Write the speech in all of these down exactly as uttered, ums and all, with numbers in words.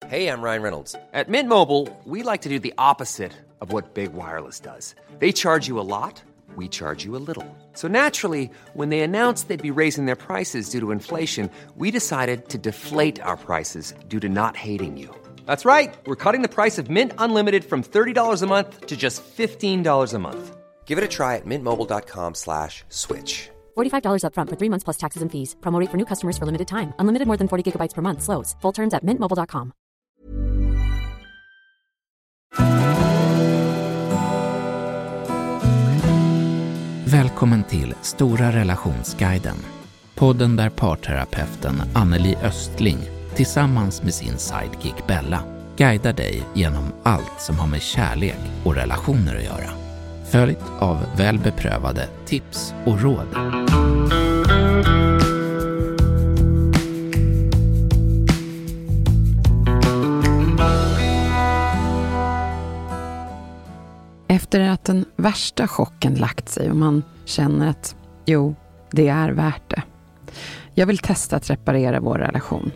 Hey, I'm Ryan Reynolds. At Mint Mobile, we like to do the opposite of what Big Wireless does. They charge you a lot, we charge you a little. So naturally, when they announced they'd be raising their prices due to inflation, we decided to deflate our prices due to not hating you. That's right. We're cutting the price of Mint Unlimited from thirty dollars a month to just fifteen dollars a month. Give it a try at mintmobile.com slash switch. forty-five dollars up front for three months plus taxes and fees. Promo rate for new customers for limited time. Unlimited more than forty gigabytes per month. Slows full terms at mint mobile dot com. Välkommen till Stora relationsguiden. Podden där parterapeuten Anneli Östling tillsammans med sin sidekick Bella guidar dig genom allt som har med kärlek och relationer att göra. Följt av välbeprövade tips och råd. Efter att den värsta chocken lagt sig och man känner att jo, det är värt det. Jag vill testa att reparera vår relation.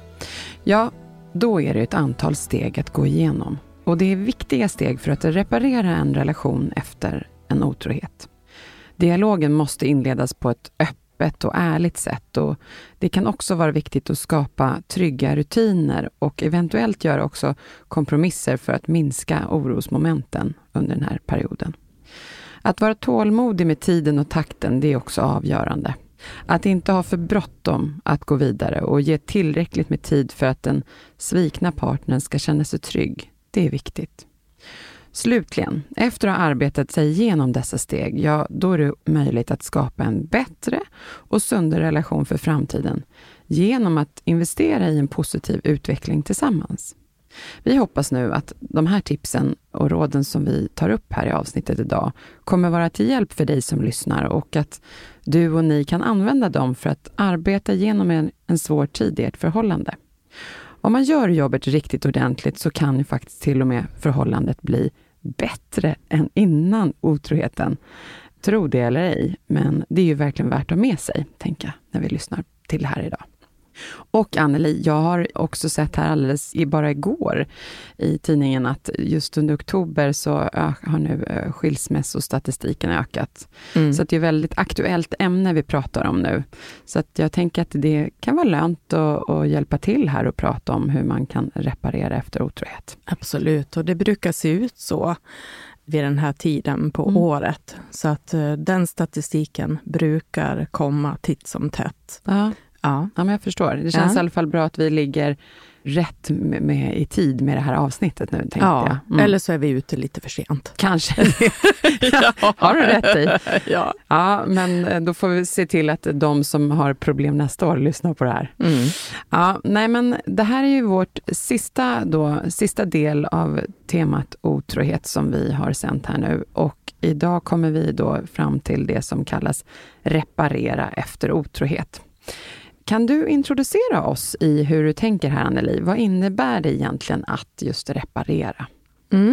Ja, då är det ett antal steg att gå igenom. Och det är viktiga steg för att reparera en relation efter en otrohet. Dialogen måste inledas på ett öppet och ärligt sätt. Och det kan också vara viktigt att skapa trygga rutiner och eventuellt göra också kompromisser för att minska orosmomenten under den här perioden. Att vara tålmodig med tiden och takten, det är också avgörande. Att inte ha för bråttom att gå vidare och ge tillräckligt med tid för att den svikna partnern ska känna sig trygg, det är viktigt. Slutligen, efter att ha arbetat sig igenom dessa steg, ja, då är det möjligt att skapa en bättre och sundare relation för framtiden genom att investera i en positiv utveckling tillsammans. Vi hoppas nu att de här tipsen och råden som vi tar upp här i avsnittet idag kommer vara till hjälp för dig som lyssnar och att du och ni kan använda dem för att arbeta genom en, en svår tid i ert förhållande. Om man gör jobbet riktigt ordentligt så kan ju faktiskt till och med förhållandet bli bättre än innan otroheten. Tro det eller ej, men det är ju verkligen värt att ha med sig, tänker jag, när vi lyssnar till det här idag. Och Anneli, jag har också sett här alldeles i bara igår i tidningen att just under oktober så har nu skilsmässostatistiken ökat. Mm. Så att det är ett väldigt aktuellt ämne vi pratar om nu. Så att jag tänker att det kan vara lönt att, att hjälpa till här och prata om hur man kan reparera efter otrohet. Absolut, och det brukar se ut så vid den här tiden på mm. året. Så att den statistiken brukar komma titt som tätt. Ja. Ja. ja, men jag förstår. Det känns ja. i alla fall bra att vi ligger rätt med, med i tid med det här avsnittet nu, tänkte ja, jag. Mm. Eller så är vi ute lite för sent. Kanske. ja, har du rätt i? ja. ja, men då får vi se till att de som har problem nästa år lyssnar på det här. Mm. Ja, nej men det här är ju vårt sista, då, sista del av temat otrohet som vi har sänt här nu. Och idag kommer vi då fram till det som kallas reparera efter otrohet. Kan du introducera oss i hur du tänker här, Anneli? Vad innebär det egentligen att just reparera? Mm.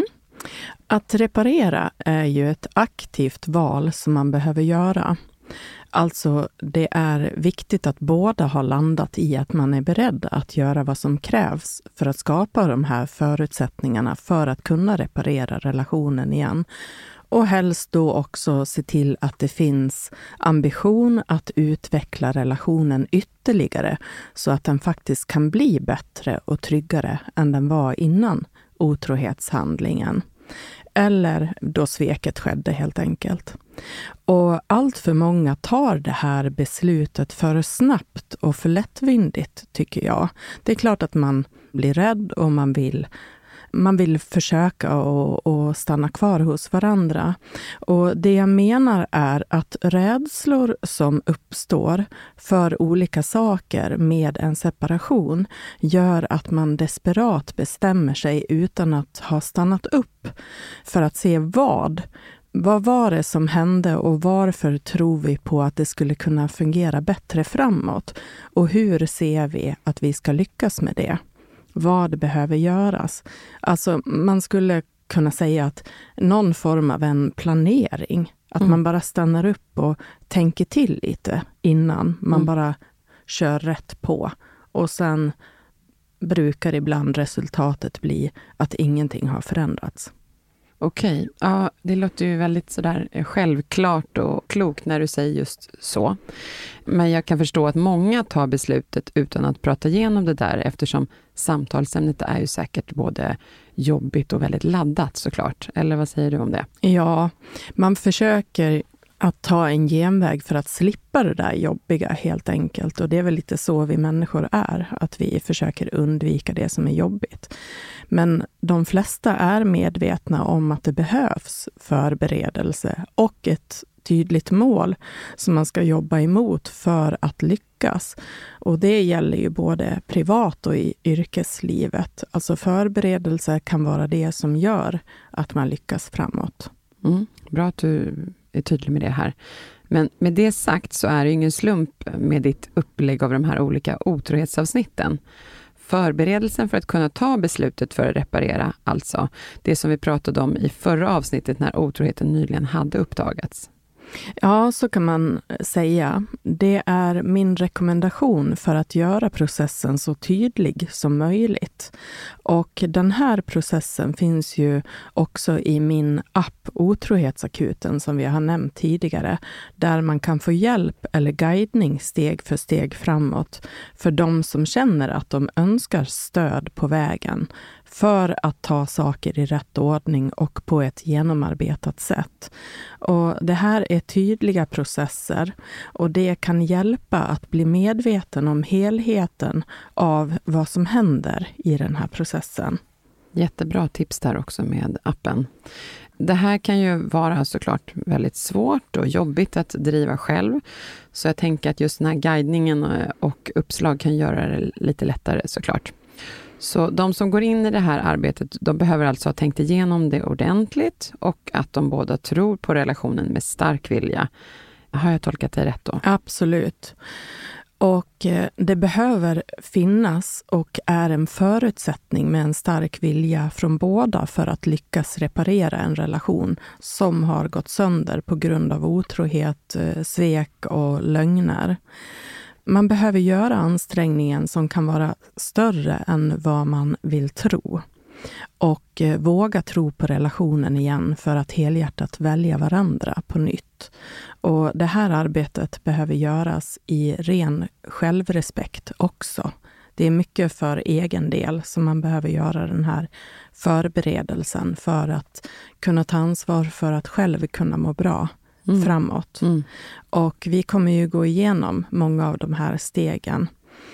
Att reparera är ju ett aktivt val som man behöver göra. Alltså det är viktigt att båda har landat i att man är beredd att göra vad som krävs för att skapa de här förutsättningarna för att kunna reparera relationen igen. Och helst då också se till att det finns ambition att utveckla relationen ytterligare så att den faktiskt kan bli bättre och tryggare än den var innan otrohetshandlingen. Eller då sveket skedde helt enkelt. Och allt för många tar det här beslutet för snabbt och för lättvindigt, tycker jag. Det är klart att man blir rädd och man vill Man vill försöka och, och stanna kvar hos varandra. Och det jag menar är att rädslor som uppstår för olika saker med en separation gör att man desperat bestämmer sig utan att ha stannat upp för att se vad. Vad var det som hände och varför tror vi på att det skulle kunna fungera bättre framåt? Och hur ser vi att vi ska lyckas med det? Vad behöver göras? Alltså man skulle kunna säga att någon form av en planering. Att mm. man bara stannar upp och tänker till lite innan man mm. bara kör rätt på. Och sen brukar ibland resultatet bli att ingenting har förändrats. Okej, ja, det låter ju väldigt sådär självklart och klokt när du säger just så. Men jag kan förstå att många tar beslutet utan att prata igenom det där, eftersom samtalsämnet är ju säkert både jobbigt och väldigt laddat såklart. Eller vad säger du om det? Ja, man försöker att ta en genväg för att slippa det där jobbiga helt enkelt. Och det är väl lite så vi människor är, att vi försöker undvika det som är jobbigt. Men de flesta är medvetna om att det behövs förberedelse och ett tydligt mål som man ska jobba emot för att lyckas. Och det gäller ju både privat och i yrkeslivet. Alltså förberedelse kan vara det som gör att man lyckas framåt. Mm, bra att du är tydlig med det här. Men med det sagt så är det ingen slump med ditt upplägg av de här olika otrohetsavsnitten. Förberedelsen för att kunna ta beslutet för att reparera, alltså det som vi pratade om i förra avsnittet när otroheten nyligen hade uppdagats. Ja, så kan man säga. Det är min rekommendation för att göra processen så tydlig som möjligt. Och den här processen finns ju också i min app Otrohetsakuten som vi har nämnt tidigare, där man kan få hjälp eller guidning steg för steg framåt för de som känner att de önskar stöd på vägen för att ta saker i rätt ordning och på ett genomarbetat sätt. Och det här är tydliga processer och det kan hjälpa att bli medveten om helheten av vad som händer i den här processen. Jättebra tips där också med appen. Det här kan ju vara såklart väldigt svårt och jobbigt att driva själv. Så jag tänker att just den här guidningen och uppslag kan göra det lite lättare såklart. Så de som går in i det här arbetet, de behöver alltså ha tänkt igenom det ordentligt och att de båda tror på relationen med stark vilja. Har jag tolkat det rätt då? Absolut. Och det behöver finnas och är en förutsättning med en stark vilja från båda för att lyckas reparera en relation som har gått sönder på grund av otrohet, svek och lögner. Man behöver göra ansträngningen som kan vara större än vad man vill tro. Och eh, våga tro på relationen igen för att helhjärtat välja varandra på nytt. Och det här arbetet behöver göras i ren självrespekt också. Det är mycket för egen del som man behöver göra den här förberedelsen för att kunna ta ansvar för att själv kunna må bra. Mm. framåt. Mm. Och vi kommer ju gå igenom många av de här stegen.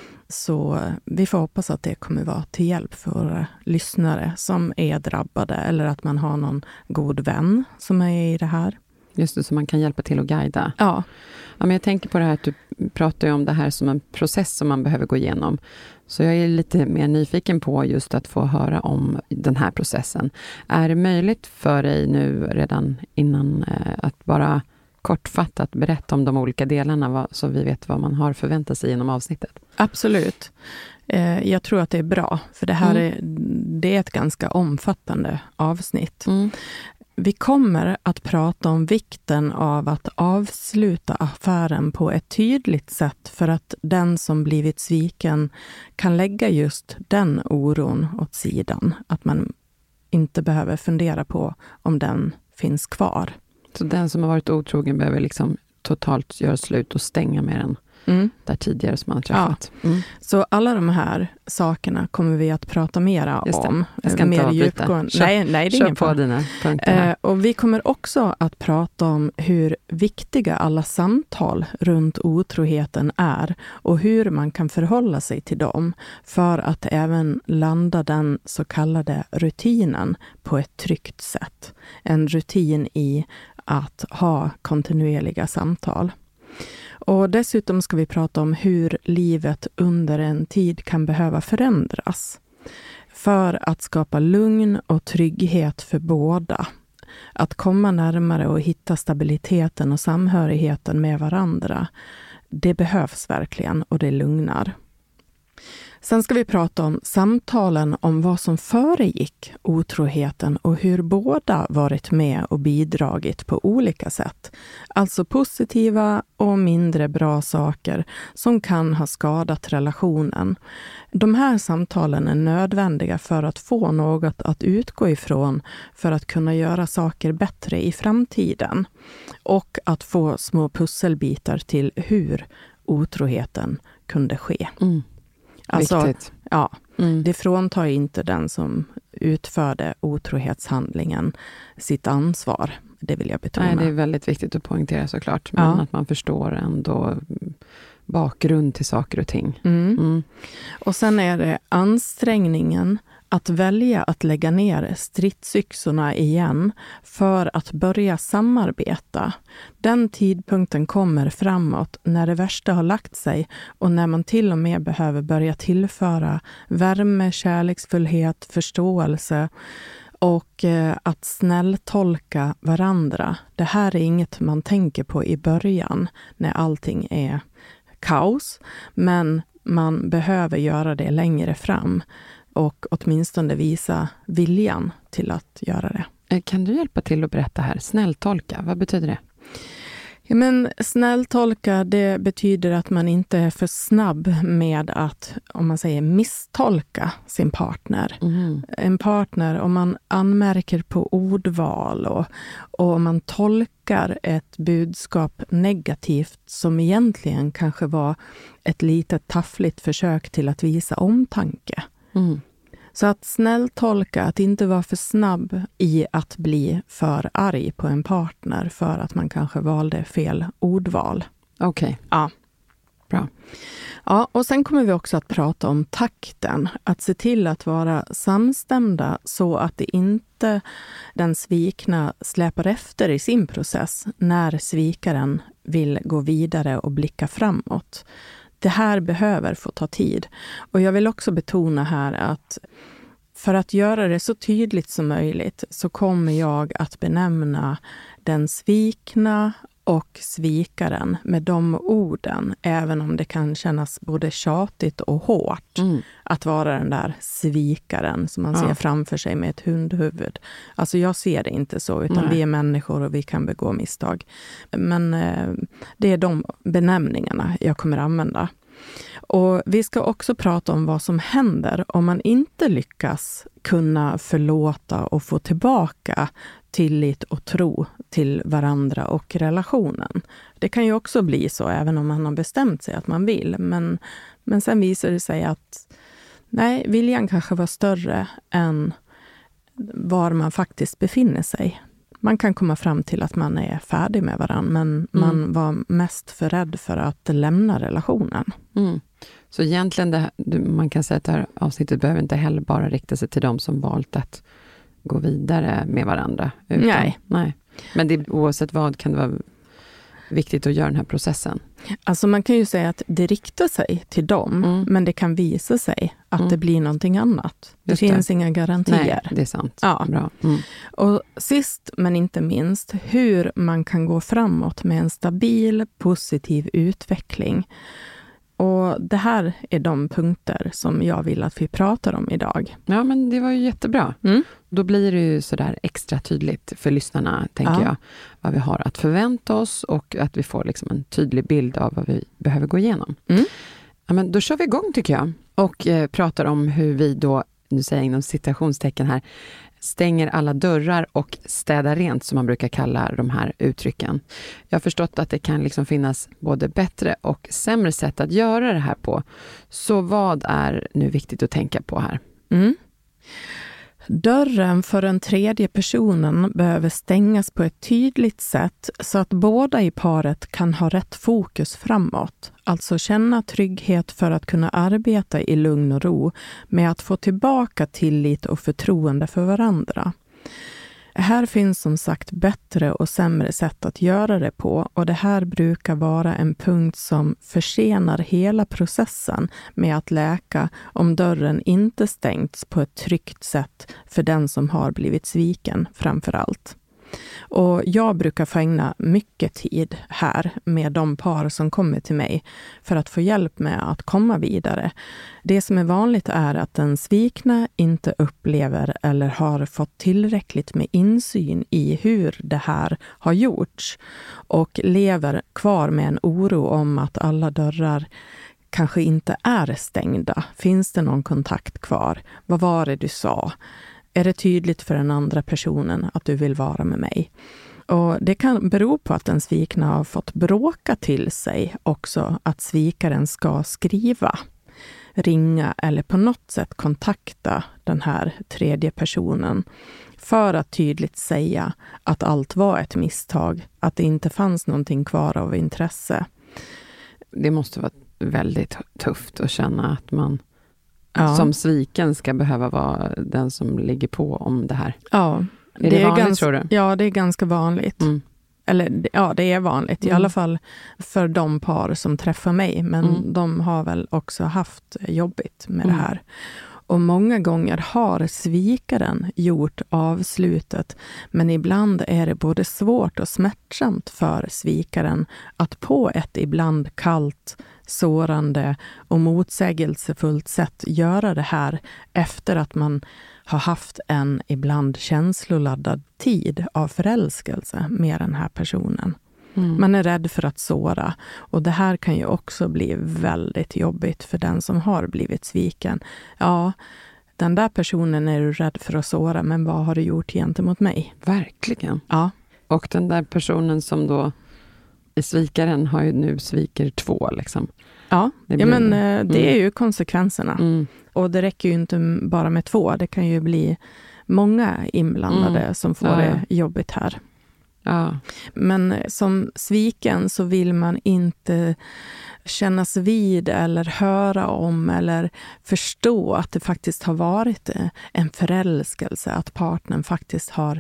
Så vi får hoppas att det kommer vara till hjälp för våra lyssnare som är drabbade eller att man har någon god vän som är i det här. Just det, så man kan hjälpa till att guida. Ja. Ja, men jag tänker på det här att du pratar ju om det här som en process som man behöver gå igenom. Så jag är lite mer nyfiken på just att få höra om den här processen. Är det möjligt för dig nu redan innan eh, att bara kortfattat berätta om de olika delarna vad, så vi vet vad man har förväntat sig genom avsnittet? Absolut. Eh, jag tror att det är bra, för det här mm. är, det är ett ganska omfattande avsnitt. Mm. Vi kommer att prata om vikten av att avsluta affären på ett tydligt sätt för att den som blivit sviken kan lägga just den oron åt sidan. Att man inte behöver fundera på om den finns kvar. Så den som har varit otrogen behöver liksom totalt göra slut och stänga med den mm. där tidigare som man har träffat. Ja. Mm. Så alla de här sakerna kommer vi att prata mera om. Jag ska inte avbryta. Nej, nej, det är ingen på dina punkter. Eh, och vi kommer också att prata om hur viktiga alla samtal runt otroheten är och hur man kan förhålla sig till dem för att även landa den så kallade rutinen på ett tryggt sätt. En rutin i att ha kontinuerliga samtal. Och dessutom ska vi prata om hur livet under en tid kan behöva förändras för att skapa lugn och trygghet för båda. Att komma närmare och hitta stabiliteten och samhörigheten med varandra, det behövs verkligen och det lugnar. Sen ska vi prata om samtalen om vad som föregick otroheten och hur båda varit med och bidragit på olika sätt. Alltså positiva och mindre bra saker som kan ha skadat relationen. De här samtalen är nödvändiga för att få något att utgå ifrån för att kunna göra saker bättre i framtiden. Och att få små pusselbitar till hur otroheten kunde ske. Mm. Alltså, Viktigt. ja, Mm. det fråntar inte den som utförde otrohetshandlingen sitt ansvar. Det vill jag betona. Nej, det är väldigt viktigt att poängtera såklart. Men Ja. att man förstår ändå bakgrund till saker och ting. Mm. Mm. Och sen är det ansträngningen att välja att lägga ner stridsyxorna igen för att börja samarbeta. Den tidpunkten kommer framåt när det värsta har lagt sig och när man till och med behöver börja tillföra värme, kärleksfullhet, förståelse och eh, att snälltolka varandra. Det här är inget man tänker på i början när allting är kaos, men man behöver göra det längre fram och åtminstone visa viljan till att göra det. Kan du hjälpa till att berätta här? Snälltolka, vad betyder det? Ja, men snälltolka, det betyder att man inte är för snabb med att, om man säger, misstolka sin partner. Mm. En partner, om man anmärker på ordval och, och om man tolkar ett budskap negativt som egentligen kanske var ett litet taffligt försök till att visa omtanke. Mm. Så att snälltolka, att inte vara för snabb i att bli för arg på en partner för att man kanske valde fel ordval. Okej. Okay. Ja. Bra. Ja, och sen kommer vi också att prata om takten. Att se till att vara samstämda så att det inte den svikna släpar efter i sin process när svikaren vill gå vidare och blicka framåt. Det här behöver få ta tid. Och jag vill också betona här att för att göra det så tydligt som möjligt så kommer jag att benämna den svikna och svikaren med de orden, även om det kan kännas både tjatigt och hårt Mm. att vara den där svikaren som man Ja. ser framför sig med ett hundhuvud. Alltså jag ser det inte så, utan Nej. vi är människor och vi kan begå misstag. Men eh, det är de benämningarna jag kommer använda. Och vi ska också prata om vad som händer om man inte lyckas kunna förlåta och få tillbaka tillit och tro till varandra och relationen. Det kan ju också bli så även om man har bestämt sig att man vill. Men, men sen visar det sig att nej, viljan kanske var större än var man faktiskt befinner sig. Man kan komma fram till att man är färdig med varandra, men mm. man var mest för rädd för att lämna relationen. Mm. Så egentligen, det, man kan säga att det här avsnittet behöver inte heller bara rikta sig till de som valt att gå vidare med varandra. Utan, nej. nej. Men det, oavsett vad kan det vara viktigt att göra den här processen. Alltså man kan ju säga att det riktar sig till dem, mm. men det kan visa sig att mm. det blir någonting annat. Det Just finns det. inga garantier. Nej, det är sant. Ja. Bra. Mm. Och sist men inte minst, hur man kan gå framåt med en stabil, positiv utveckling. Och det här är de punkter som jag vill att vi pratar om idag. Ja, men det var ju jättebra. Mm. Då blir det ju sådär extra tydligt för lyssnarna, tänker ja. jag, vad vi har att förvänta oss och att vi får liksom en tydlig bild av vad vi behöver gå igenom. Mm. Ja, men då kör vi igång tycker jag och eh, pratar om hur vi då, nu säger jag inom citationstecken här, stänger alla dörrar och städar rent, som man brukar kalla de här uttrycken. Jag har förstått att det kan liksom finnas både bättre och sämre sätt att göra det här på. Så vad är nu viktigt att tänka på här? Mm. Dörren för den tredje personen behöver stängas på ett tydligt sätt så att båda i paret kan ha rätt fokus framåt. Alltså känna trygghet för att kunna arbeta i lugn och ro med att få tillbaka tillit och förtroende för varandra. Här finns som sagt bättre och sämre sätt att göra det på, och det här brukar vara en punkt som försenar hela processen med att läka om dörren inte stängts på ett tryggt sätt för den som har blivit sviken framför allt. Och jag brukar få ägna mycket tid här med de par som kommer till mig för att få hjälp med att komma vidare. Det som är vanligt är att den svikna inte upplever eller har fått tillräckligt med insyn i hur det här har gjorts och lever kvar med en oro om att alla dörrar kanske inte är stängda. Finns det någon kontakt kvar? Vad var det du sa? Är det tydligt för den andra personen att du vill vara med mig? Och det kan bero på att den svikna har fått bråka till sig också att svikaren ska skriva, ringa eller på något sätt kontakta den här tredje personen för att tydligt säga att allt var ett misstag, att det inte fanns någonting kvar av intresse. Det måste vara väldigt tufft att känna att man Ja. som sviken ska behöva vara den som ligger på om det här. Ja, Är det, är vanligt, ganska, tror du? Ja, det är ganska vanligt. Mm. Eller ja, det är vanligt. I Mm. alla fall för de par som träffar mig. Men Mm. de har väl också haft jobbigt med Mm. det här. Och många gånger har svikaren gjort avslutet. Men ibland är det både svårt och smärtsamt för svikaren att på ett ibland kallt, sårande och motsägelsefullt sätt göra det här efter att man har haft en ibland känsloladdad tid av förälskelse med den här personen. Mm. Man är rädd för att såra och det här kan ju också bli väldigt jobbigt för den som har blivit sviken. Ja, den där personen är du rädd för att såra, men vad har du gjort gentemot mig? Verkligen. Ja. Och den där personen som då är svikaren har ju nu sviker två liksom. Ja, Det ja blir- men eh, det är Mm. ju konsekvenserna. Mm. Och det räcker ju inte bara med två. Det kan ju bli många inblandade Mm. som får Ja, ja. det jobbigt här. Ja. Men som sviken så vill man inte kännas vid eller höra om eller förstå att det faktiskt har varit en förälskelse. Att partnern faktiskt har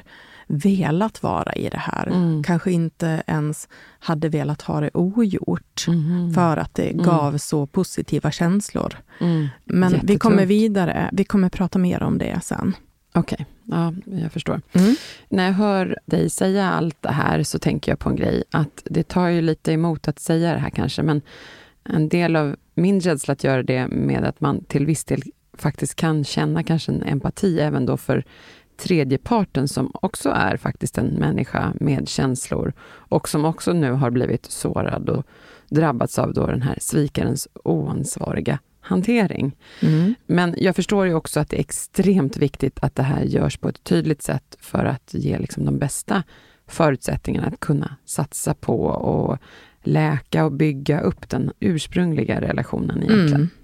velat vara i det här. Mm. Kanske inte ens hade velat ha det ogjort. Mhm. För att det Mm. gav så positiva känslor. Mm. Men vi Jättetungt. kommer vidare. Vi kommer prata mer om det sen. Okej, ja, jag förstår. Mm. När jag hör dig säga allt det här så tänker jag på en grej. Att det tar ju lite emot att säga det här kanske. Men en del av min rädsla att göra det med att man till viss del faktiskt kan känna kanske en empati även då för tredjeparten som också är faktiskt en människa med känslor. Och som också nu har blivit sårad och drabbats av då den här svikarens oansvariga hantering. Mm. Men jag förstår ju också att det är extremt viktigt att det här görs på ett tydligt sätt för att ge liksom de bästa förutsättningarna att kunna satsa på och läka och bygga upp den ursprungliga relationen egentligen. Mm.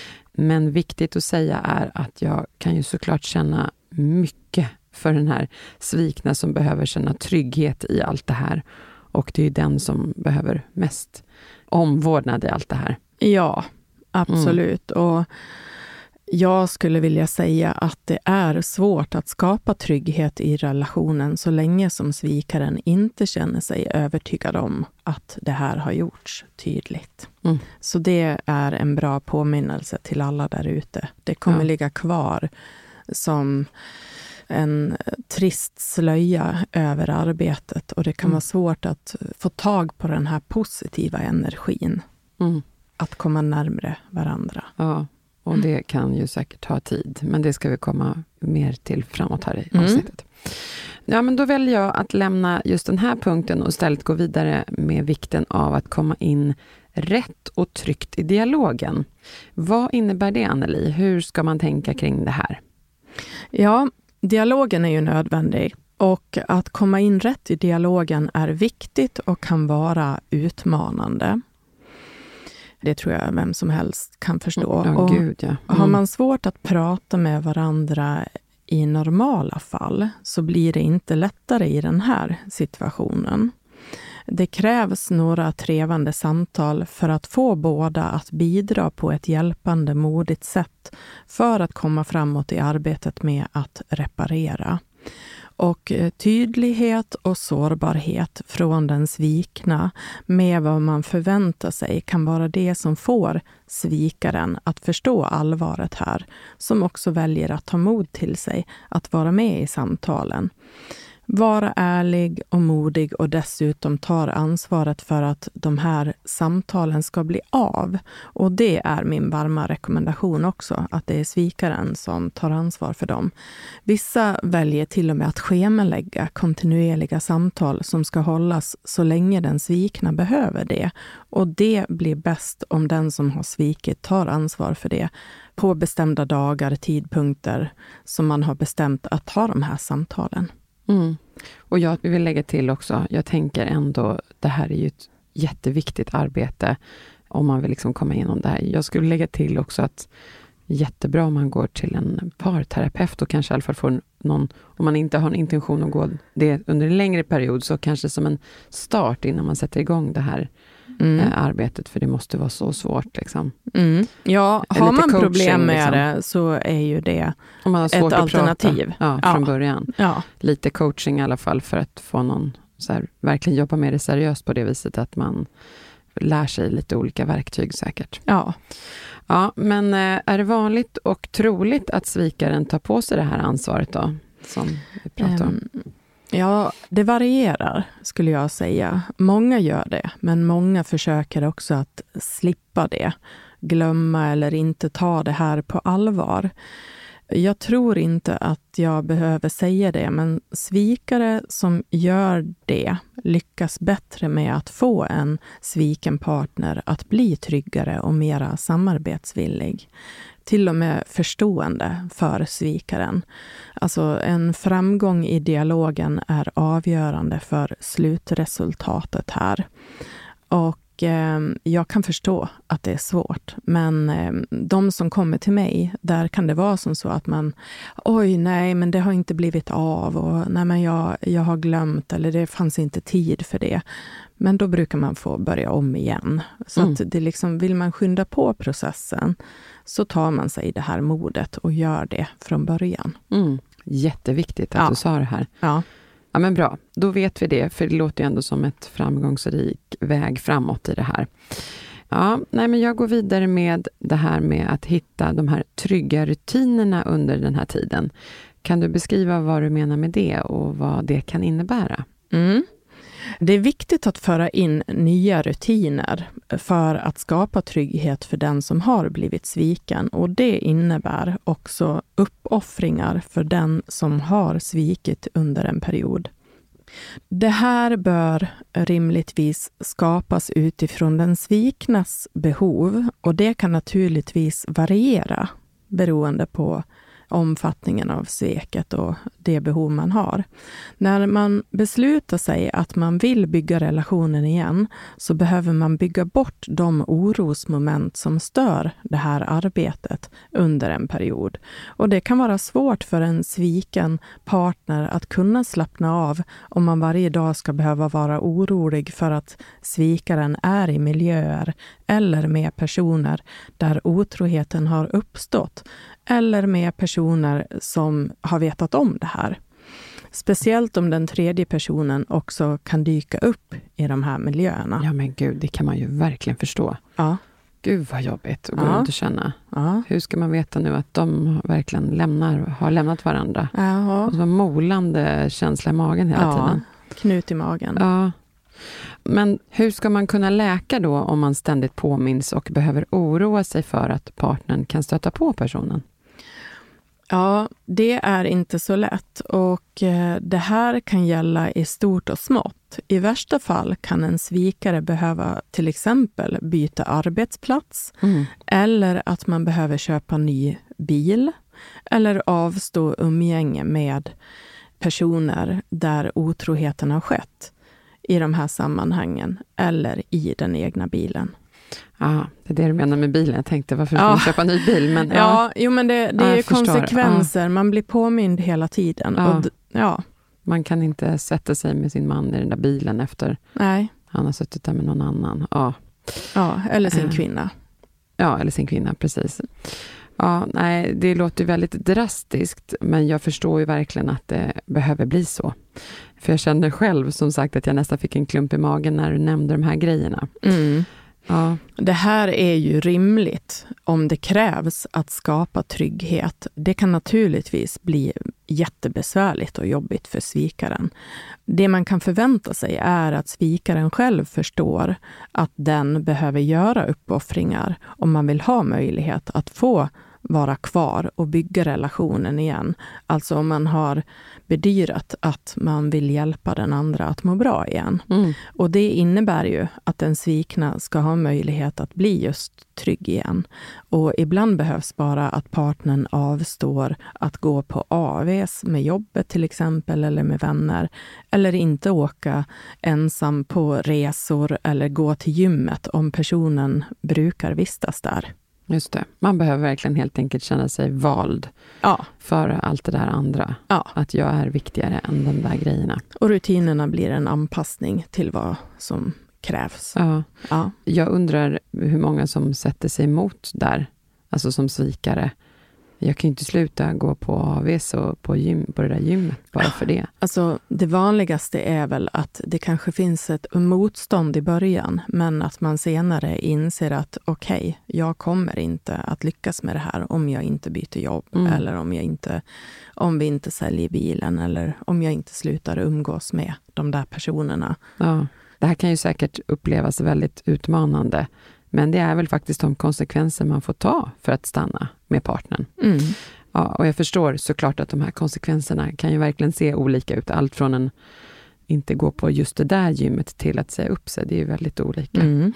Men viktigt att säga är att jag kan ju såklart känna mycket för den här svikna som behöver känna trygghet i allt det här. Och det är ju den som behöver mest omvårdnad i allt det här. Ja, absolut. Mm. Och jag skulle vilja säga att det är svårt att skapa trygghet i relationen så länge som svikaren inte känner sig övertygad om att det här har gjorts tydligt. Mm. Så det är en bra påminnelse till alla där ute. Det kommer Ja. ligga kvar som en trist slöja över arbetet och det kan Mm. vara svårt att få tag på den här positiva energin. Mm. Att komma närmare varandra. Ja, och det kan ju säkert ta tid. Men det ska vi komma mer till framåt här i Mm. avsnittet. Ja, men då väljer jag att lämna just den här punkten och istället gå vidare med vikten av att komma in rätt och tryggt i dialogen. Vad innebär det, Anneli? Hur ska man tänka kring det här? Ja, dialogen är ju nödvändig. Och att komma in rätt i dialogen är viktigt och kan vara utmanande. Det tror jag vem som helst kan förstå. Ja, och gud, ja. Mm. Har man svårt att prata med varandra i normala fall så blir det inte lättare i den här situationen. Det krävs några trevande samtal för att få båda att bidra på ett hjälpande, modigt sätt för att komma framåt i arbetet med att reparera. Och tydlighet och sårbarhet från den svikna med vad man förväntar sig kan vara det som får svikaren att förstå allvaret här, som också väljer att ta mod till sig att vara med i samtalen. vara ärlig och modig och dessutom tar ansvaret för att de här samtalen ska bli av. Och det är min varma rekommendation också, att det är svikaren som tar ansvar för dem. Vissa väljer till och med att schemalägga kontinuerliga samtal som ska hållas så länge den svikna behöver det. Och det blir bäst om den som har svikit tar ansvar för det på bestämda dagar, tidpunkter som man har bestämt att ha de här samtalen. Mm. Och jag vill lägga till också, jag tänker ändå, det här är ju ett jätteviktigt arbete om man vill liksom komma igenom det här. Jag skulle lägga till också att jättebra om man går till en parterapeut och kanske i alla fall får någon, om man inte har en intention att gå det under en längre period, så kanske som en start innan man sätter igång det här mm. eh, arbetet, för det måste vara så svårt liksom. Mm. Ja, har man coaching, problem med liksom. det så är ju det om man har svårt ett att alternativ. Ja, ja, från början. Ja. Lite coaching i alla fall för att få någon så här, verkligen jobba med det seriöst på det viset att man lär sig lite olika verktyg säkert. Ja. Ja, men är det vanligt och troligt att svikaren tar på sig det här ansvaret då, som vi pratar om? Um, ja, det varierar skulle jag säga. Många gör det, men många försöker också att slippa det. Glömma eller inte ta det här på allvar. Jag tror inte att jag behöver säga det, men svikare som gör det lyckas bättre med att få en sviken partner att bli tryggare och mera samarbetsvillig. Till och med förstående för svikaren. Alltså en framgång i dialogen är avgörande för slutresultatet här. Och jag kan förstå att det är svårt, men de som kommer till mig, där kan det vara som så att man, oj nej men det har inte blivit av och nej men jag, jag har glömt eller det fanns inte tid för det. Men då brukar man få börja om igen. Så mm. att det liksom, vill man skynda på processen så tar man sig det här modet och gör det från början. Mm. Jätteviktigt att ja. du sa det här. Ja. Ja men bra, då vet vi det, för det låter ju ändå som ett framgångsrik väg framåt i det här. Ja, nej men jag går vidare med det här med att hitta de här trygga rutinerna under den här tiden. Kan du beskriva vad du menar med det och vad det kan innebära? Mm. Det är viktigt att föra in nya rutiner för att skapa trygghet för den som har blivit sviken, och det innebär också uppoffringar för den som har svikit under en period. Det här bör rimligtvis skapas utifrån den sviknas behov, och det kan naturligtvis variera beroende på omfattningen av sveket och det behov man har. När man beslutar sig att man vill bygga relationen igen så behöver man bygga bort de orosmoment som stör det här arbetet under en period. Och det kan vara svårt för en sviken partner att kunna slappna av om man varje dag ska behöva vara orolig för att svikaren är i miljöer eller med personer där otroheten har uppstått, eller med personer som har vetat om det här. Speciellt om den tredje personen också kan dyka upp i de här miljöerna. Ja men gud, det kan man ju verkligen förstå. Ja. Gud vad jobbigt att gå ja. runt och känna. Ja. Hur ska man veta nu att de verkligen lämnar, har lämnat varandra? Ja. Och så molande känsla i magen hela ja. tiden. Knut i magen. Ja. Men hur ska man kunna läka då om man ständigt påminns och behöver oroa sig för att partnern kan stöta på personen? Ja, det är inte så lätt, och det här kan gälla i stort och smått. I värsta fall kan en svikare behöva till exempel byta arbetsplats mm. eller att man behöver köpa ny bil eller avstå umgänge med personer där otroheten har skett i de här sammanhangen eller i den egna bilen. Ja, det är det du menar med bilen. Jag tänkte, varför ska ja. man köpa en ny bil? Men, ja, ja jo, men det, det ja, är ju konsekvenser. Ja. Man blir påmind hela tiden. Ja. Och d- ja. Man kan inte sätta sig med sin man i den där bilen efter Nej. han har suttit där med någon annan. Ja, ja eller sin uh. kvinna. Ja, eller sin kvinna, precis. Ja, nej, det låter väldigt drastiskt, men jag förstår ju verkligen att det behöver bli så. För jag känner själv som sagt att jag nästan fick en klump i magen när du nämnde de här grejerna. Mm. Ja. Det här är ju rimligt om det krävs att skapa trygghet. Det kan naturligtvis bli jättebesvärligt och jobbigt för svikaren. Det man kan förvänta sig är att svikaren själv förstår att den behöver göra uppoffringar om man vill ha möjlighet att få vara kvar och bygga relationen igen. Alltså om man har bedyrat att man vill hjälpa den andra att må bra igen. Mm. Och det innebär ju att den svikna ska ha möjlighet att bli just trygg igen. Och ibland behövs bara att partnern avstår att gå på A Vs med jobbet till exempel eller med vänner. Eller inte åka ensam på resor eller gå till gymmet om personen brukar vistas där. Just det. Man behöver verkligen helt enkelt känna sig vald Ja. för allt det där andra. Ja. Att jag är viktigare än de där grejerna. Och rutinerna blir en anpassning till vad som krävs. Ja. Ja. Jag undrar hur många som sätter sig emot där. Alltså som svikare. Jag kan ju inte sluta gå på A Vs och på, gym, på det där gymmet bara för det. Alltså det vanligaste är väl att det kanske finns ett motstånd i början, men att man senare inser att okej, okay, jag kommer inte att lyckas med det här om jag inte byter jobb Mm. eller om jag inte, om vi inte säljer bilen eller om jag inte slutar umgås med de där personerna. Ja. Det här kan ju säkert upplevas väldigt utmanande. Men det är väl faktiskt de konsekvenser man får ta för att stanna med partnern. Mm. Ja, och jag förstår såklart att de här konsekvenserna kan ju verkligen se olika ut. Allt från en inte gå på just det där gymmet till att säga upp sig. Det är ju väldigt olika. Mm.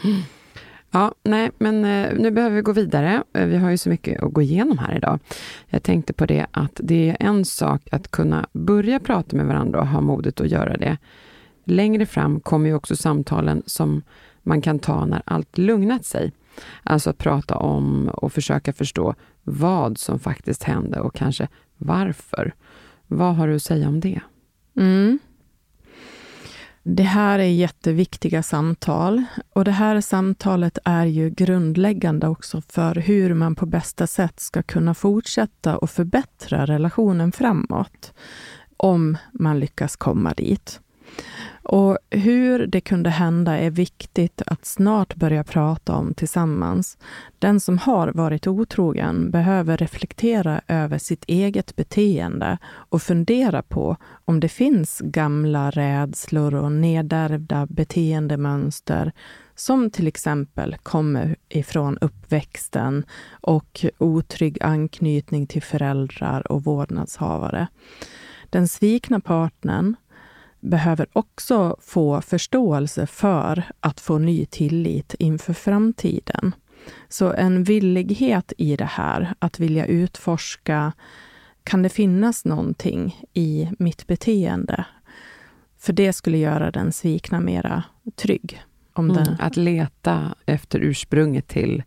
Ja, nej, men nu behöver vi gå vidare. Vi har ju så mycket att gå igenom här idag. Jag tänkte på det att det är en sak att kunna börja prata med varandra och ha modet att göra det. Längre fram kommer ju också samtalen som man kan ta när allt lugnat sig. Alltså att prata om och försöka förstå vad som faktiskt hände och kanske varför. Vad har du att säga om det? Mm. Det här är jätteviktiga samtal och det här samtalet är ju grundläggande också för hur man på bästa sätt ska kunna fortsätta och förbättra relationen framåt om man lyckas komma dit. Och hur det kunde hända är viktigt att snart börja prata om tillsammans. Den som har varit otrogen behöver reflektera över sitt eget beteende och fundera på om det finns gamla rädslor och nedärvda beteendemönster som till exempel kommer ifrån uppväxten och otrygg anknytning till föräldrar och vårdnadshavare. Den svikna partnern behöver också få förståelse för att få ny tillit inför framtiden. Så en villighet i det här, att vilja utforska, kan det finnas någonting i mitt beteende? För det skulle göra den svikna mera trygg. Om Mm, den... Att leta efter ursprunget till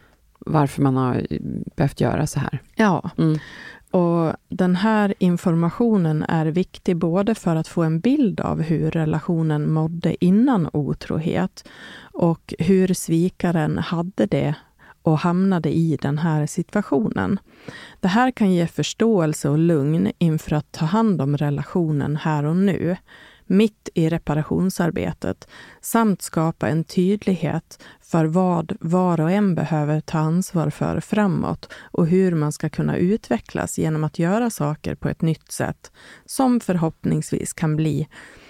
varför man har behövt göra så här. Ja. Mm. Och den här informationen är viktig både för att få en bild av hur relationen mådde innan otrohet och hur svikaren hade det och hamnade i den här situationen. Det här kan ge förståelse och lugn inför att ta hand om relationen här och nu, mitt i reparationsarbetet, samt skapa en tydlighet för vad var och en behöver ta ansvar för framåt och hur man ska kunna utvecklas genom att göra saker på ett nytt sätt som förhoppningsvis kan bli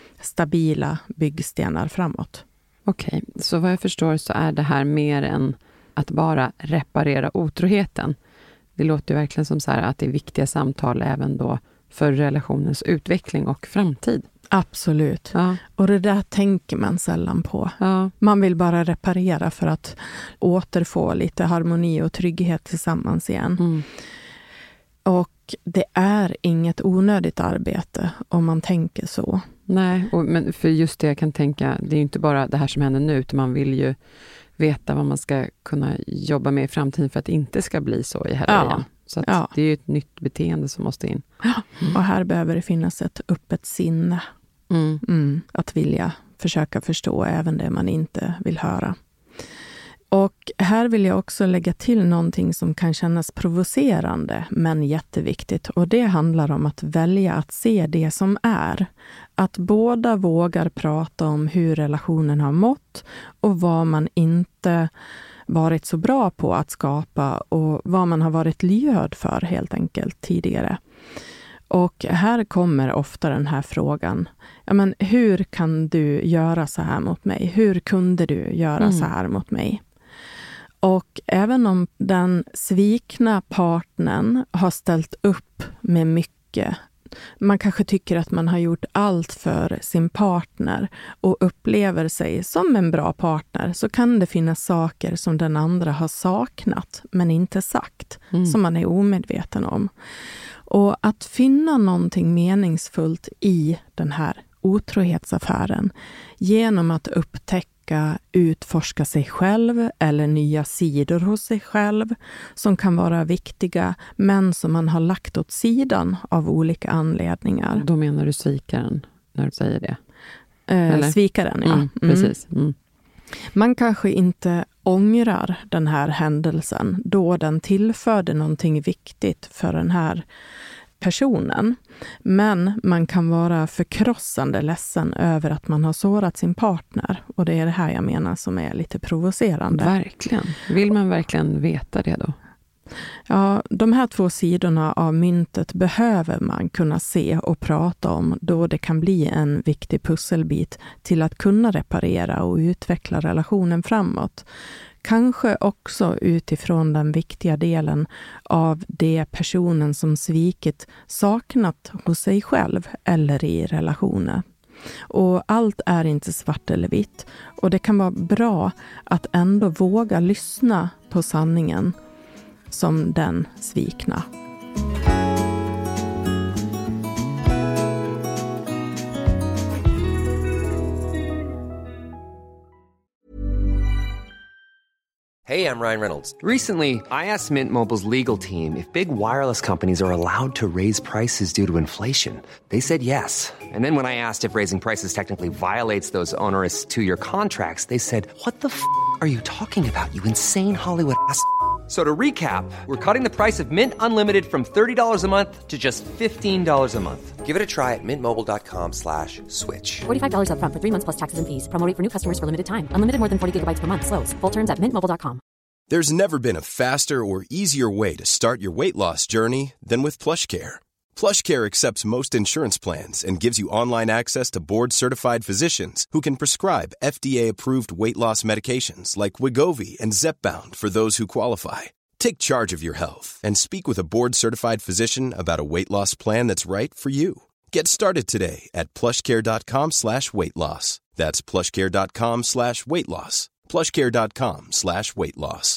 stabila byggstenar framåt. Okej, så vad jag förstår så är det här mer än att bara reparera otroheten. Det låter ju verkligen som så här att det är viktiga samtal även då för relationens utveckling och framtid. Absolut. Ja. Och det där tänker man sällan på. Ja. Man vill bara reparera för att återfå lite harmoni och trygghet tillsammans igen. Mm. Och det är inget onödigt arbete om man tänker så. Nej, och, men för just det jag kan tänka, det är ju inte bara det här som händer nu, utan man vill ju veta vad man ska kunna jobba med i framtiden för att det inte ska bli så i heller Ja. igen. Så att Ja. det är ju ett nytt beteende som måste in. Mm. Och här behöver det finnas ett öppet sinne. Mm. Mm. Att vilja försöka förstå även det man inte vill höra. Och här vill jag också lägga till någonting som kan kännas provocerande men jätteviktigt. Och det handlar om att välja att se det som är. Att båda vågar prata om hur relationen har mått och vad man inte varit så bra på att skapa och vad man har varit lyhörd för helt enkelt tidigare. Och här kommer ofta den här frågan. Ja, men hur kan du göra så här mot mig? Hur kunde du göra mm. så här mot mig? Och även om den svikna partnern har ställt upp med mycket, man kanske tycker att man har gjort allt för sin partner och upplever sig som en bra partner, så kan det finnas saker som den andra har saknat men inte sagt, mm. som man är omedveten om. Och att finna någonting meningsfullt i den här otrohetsaffären genom att upptäcka, utforska sig själv eller nya sidor hos sig själv som kan vara viktiga men som man har lagt åt sidan av olika anledningar. Då menar du svikaren när du säger det? Eh, svikaren, ja. Mm, precis. Mm. Man kanske inte ångrar den här händelsen då den tillförde någonting viktigt för den här personen. Men man kan vara förkrossande ledsen över att man har sårat sin partner. Och det är det här jag menar som är lite provocerande. Verkligen. Vill man verkligen veta det då? Ja, de här två sidorna av myntet behöver man kunna se och prata om då det kan bli en viktig pusselbit till att kunna reparera och utveckla relationen framåt. Kanske också utifrån den viktiga delen av det personen som svikit saknat hos sig själv eller i relationen. Och allt är inte svart eller vitt. Och det kan vara bra att ändå våga lyssna på sanningen som den svikna. Hey, I'm Ryan Reynolds. Recently, I asked Mint Mobile's legal team if big wireless companies are allowed to raise prices due to inflation. They said yes. And then when I asked if raising prices technically violates those onerous two-year contracts, they said, "What the f*** are you talking about, you insane Hollywood ass?" So to recap, we're cutting the price of Mint Unlimited from thirty dollars a month to just fifteen dollars a month. Give it a try at mintmobile.com slash switch. forty-five dollars up front for three months plus taxes and fees. Promo rate for new customers for limited time. Unlimited more than forty gigabytes per month. Slows full terms at mint mobile dot com. There's never been a faster or easier way to start your weight loss journey than with PlushCare. PlushCare accepts most insurance plans and gives you online access to board-certified physicians who can prescribe F D A-approved weight loss medications like Wegovy and Zepbound for those who qualify. Take charge of your health and speak with a board-certified physician about a weight loss plan that's right for you. Get started today at plushcare.com slash weight loss. That's plushcare.com slash weight loss. plushcare.com slash weight loss.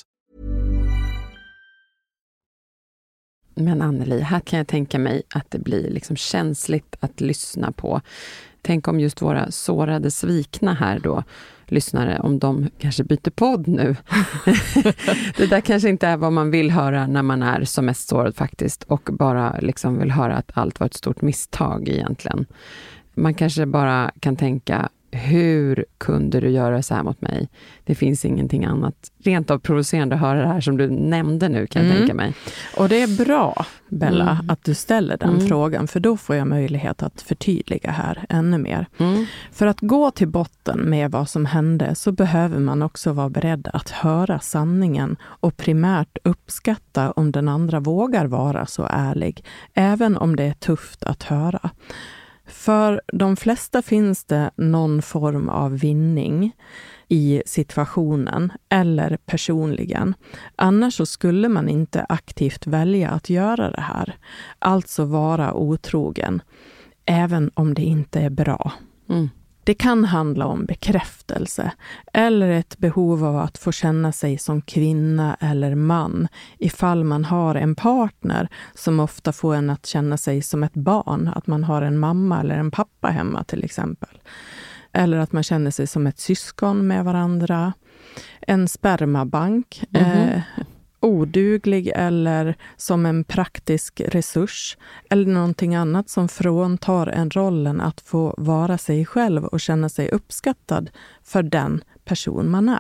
Men Anneli, här kan jag tänka mig att det blir liksom känsligt att lyssna på. Tänk om just våra sårade svikna här då, lyssnare, om de kanske byter podd nu. Det där kanske inte är vad man vill höra när man är som mest sårad faktiskt, och bara liksom vill höra att allt var ett stort misstag egentligen. Man kanske bara kan tänka, hur kunde du göra så här mot mig? Det finns ingenting annat rent av provocerande att höra det här som du nämnde nu, kan jag mm. tänka mig. Och det är bra, Bella, mm. att du ställer den mm. frågan, för då får jag möjlighet att förtydliga här ännu mer. Mm. För att gå till botten med vad som hände så behöver man också vara beredd att höra sanningen och primärt uppskatta om den andra vågar vara så ärlig, även om det är tufft att höra. För de flesta finns det någon form av vinning i situationen eller personligen. Annars så skulle man inte aktivt välja att göra det här. Alltså vara otrogen, även om det inte är bra. Mm. Det kan handla om bekräftelse eller ett behov av att få känna sig som kvinna eller man ifall man har en partner som ofta får en att känna sig som ett barn, att man har en mamma eller en pappa hemma till exempel. Eller att man känner sig som ett syskon med varandra, en spermabank, Mm-hmm. eh, oduglig eller som en praktisk resurs eller någonting annat som fråntar en rollen att få vara sig själv och känna sig uppskattad för den person man är.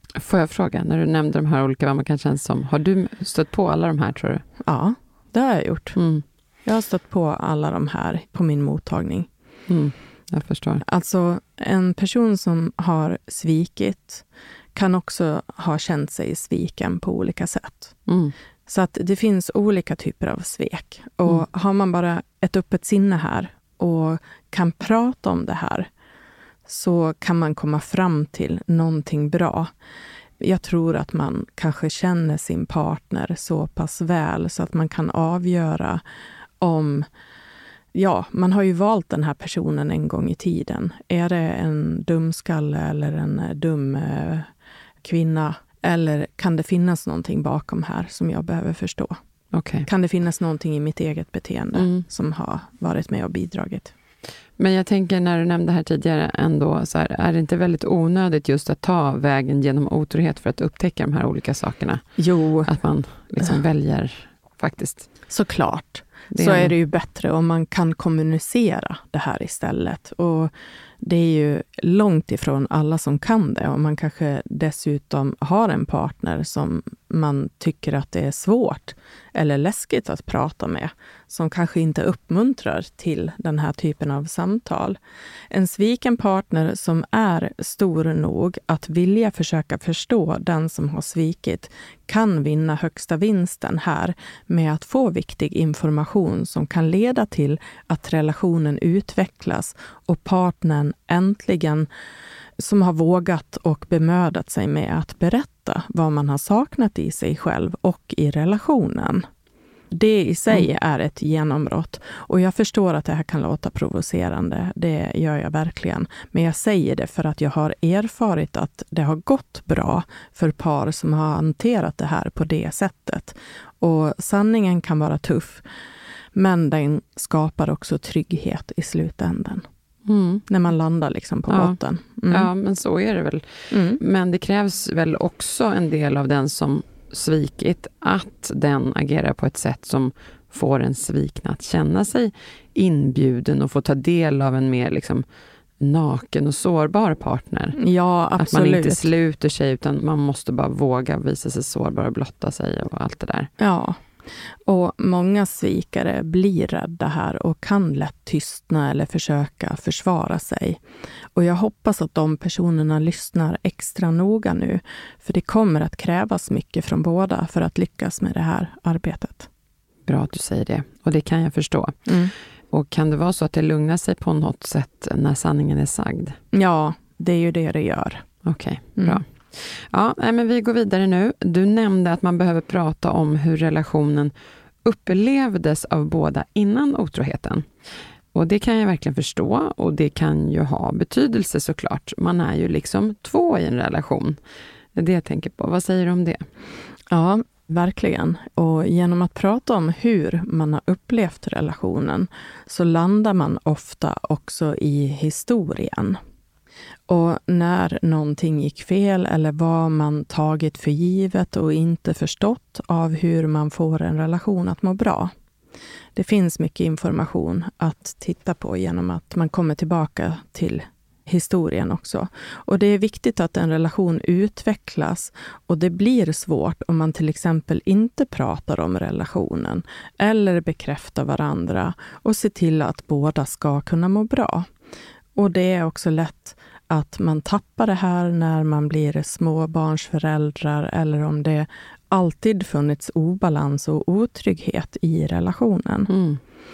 Får jag fråga, när du nämnde de här olika, vad man kan känna som, har du stött på alla de här, tror du? Ja, det har jag gjort. Mm. Jag har stött på alla de här på min mottagning. Mm. Jag förstår. Alltså, en person som har svikit kan också ha känt sig sviken på olika sätt. Mm. Så att det finns olika typer av svek. Och Mm. har man bara ett öppet sinne här och kan prata om det här, så kan man komma fram till någonting bra. Jag tror att man kanske känner sin partner så pass väl så att man kan avgöra om, ja, man har ju valt den här personen en gång i tiden. Är det en dumskalle eller en dum eh, kvinna? Eller kan det finnas någonting bakom här som jag behöver förstå? Okay. Kan det finnas någonting i mitt eget beteende mm. som har varit med och bidragit? Men jag tänker, när du nämnde här tidigare ändå, så här, är det inte väldigt onödigt just att ta vägen genom otrohet för att upptäcka de här olika sakerna? Jo. Att man liksom väljer faktiskt. Såklart. Det så är... är det ju bättre om man kan kommunicera det här istället. Och det är ju långt ifrån alla som kan det. Och man kanske dessutom har en partner som man tycker att det är svårt eller läskigt att prata med. Som kanske inte uppmuntrar till den här typen av samtal. En sviken partner som är stor nog att vilja försöka förstå den som har svikit kan vinna högsta vinsten här med att få viktig information som kan leda till att relationen utvecklas och partnern äntligen, som har vågat och bemödat sig med att berätta vad man har saknat i sig själv och i relationen. Det i sig mm. är ett genombrott. Och jag förstår att det här kan låta provocerande. Det gör jag verkligen. Men jag säger det för att jag har erfarit att det har gått bra för par som har hanterat det här på det sättet. Och sanningen kan vara tuff. Men den skapar också trygghet i slutändan. Mm. När man landar liksom på ja. botten. Mm. Ja, men så är det väl. Mm. Men det krävs väl också en del av den som svikit, att den agerar på ett sätt som får en svikna att känna sig inbjuden och få ta del av en mer liksom naken och sårbar partner. Ja, absolut. Att man inte sluter sig, utan man måste bara våga visa sig sårbar och blotta sig och allt det där. Ja, och många svikare blir rädda här och kan lätt tystna eller försöka försvara sig. Och jag hoppas att de personerna lyssnar extra noga nu, för det kommer att krävas mycket från båda för att lyckas med det här arbetet. Bra att du säger det, och det kan jag förstå. Mm. Och kan det vara så att det lugnar sig på något sätt när sanningen är sagd? Ja, det är ju det det gör. Okej, okay, bra. Mm. Ja, men vi går vidare nu. Du nämnde att man behöver prata om hur relationen upplevdes av båda innan otroheten. Och det kan jag verkligen förstå, och det kan ju ha betydelse såklart. Man är ju liksom två i en relation. Det är det jag tänker på. Vad säger du om det? Ja, verkligen. Och genom att prata om hur man har upplevt relationen så landar man ofta också i historien. Och när någonting gick fel eller vad man tagit för givet och inte förstått av hur man får en relation att må bra. Det finns mycket information att titta på genom att man kommer tillbaka till historien också. Och det är viktigt att en relation utvecklas, och det blir svårt om man till exempel inte pratar om relationen eller bekräftar varandra och ser till att båda ska kunna må bra. Och det är också lätt att man tappar det här när man blir småbarnsföräldrar, eller om det alltid funnits obalans och otrygghet i relationen. Mm.